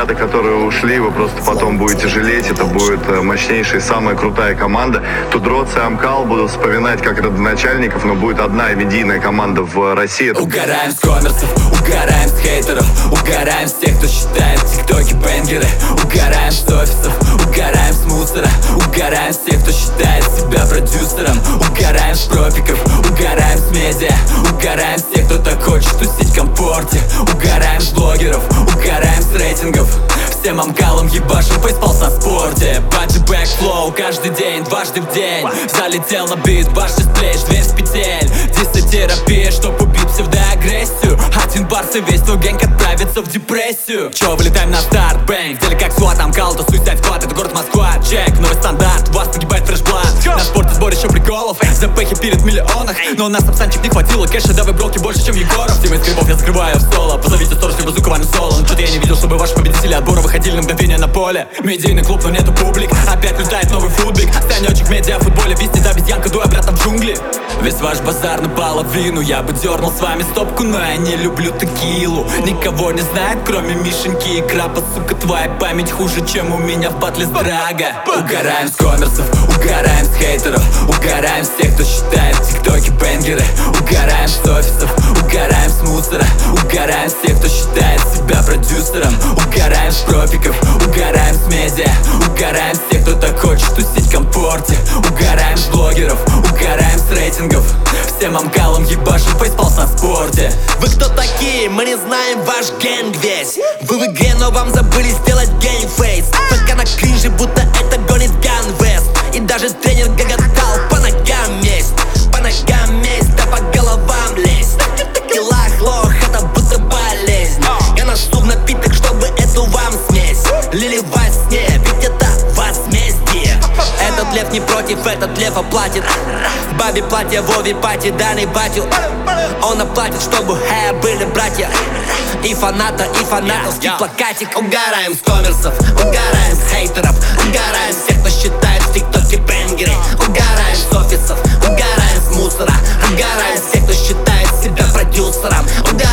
ребята, которые ушли, вы просто потом будете жалеть. Это будет мощнейшая и самая крутая команда. Тудроц и Амкал будут вспоминать как родоначальников, но будет одна медийная команда в России. Угораем с коммерсов, угораем с хейтеров, угораем с тех, кто считает в ТикТоке бенгеры. Угораем с офисов, угораем с мусора, угораем с тех, кто считает себя продюсером. Угораем с профиков, угораем с медиа, угораем с тех, кто так хочет тусить в комфорте. Угораем с блогеров, угораем с рейтингов. Всем амкалом ебашим фейспалс на спорте. Баджи бэкфлоу каждый день, дважды в день. Залетел на бит, башни с плеч, дверь с петель. Диссотерапия, чтоб убить псевдоагрессию. Один барс и весь твой гэнг отправится в депрессию. Чё, вылетаем на старт, бэнг. Деле как сват, амкал, то суицид склад. Это город Москва, чек, новый стандарт. Вас погибает фрешблат. На спорте сборище приколов, запехи перед миллионах. Но у нас абсанчик не хватило, кэша, давай броки больше, чем Егоров. Тимы скрипов я закрываю в соло. Позовите сторож, либо звуковая соло. Но что-то я не видел, чтобы ваши победители отбора выходили на мгновение на поле. Медийный клуб, но нету публик. Опять летает новый футбик. Станечек медиа в футболе, виснет обезьянка, дуй обратно в джунгли. Весь ваш базар наполовину. Я бы дернул с вами стопку, но я не люблю текилу. Никого не знает, кроме Мишеньки и Крапа. Сука, твоя память хуже, чем у меня в батле с Драга. Угораем с коммерсов, угораем с хейтеров, угораем с тех, кто считает в ТикТоке бенгеры. Угораем с офисов, угораем с мусора, угораем с тех, кто считает себя продюсером. Угораем с профиков, угораем с медиа, угораем с тех, кто так хочет тусить в комфорте. Угораем с блогеров, угораем с рейтингов. Всем амкалом ебашим фейспалс на спорте. Вы кто такие? Мы не знаем ваш гэнг весь. Вы в игре, но вам забыли сделать геймфейс. Только на кринже, будто это гонит Ганвест. И даже тренер гоготал по ногам месть. По ногам месть, да по головам лезть. Килах лох, это будто болезнь. Я ношу в напиток, чтобы эту вам смесь лили во сне, ведь это возмездие. Этот лев не против, этот лев оплатит. Бабе платье, Вове пати, Дани батю. Он оплатит, чтобы были братья. И фанатовский плакатик. Угораем с коммерсов, угораем с хейтеров, угораем с тех, кто считает в ТикТоке бенгеры. Угораем с офисов, угораем с мусора, угораем с тех, кто считает себя продюсером.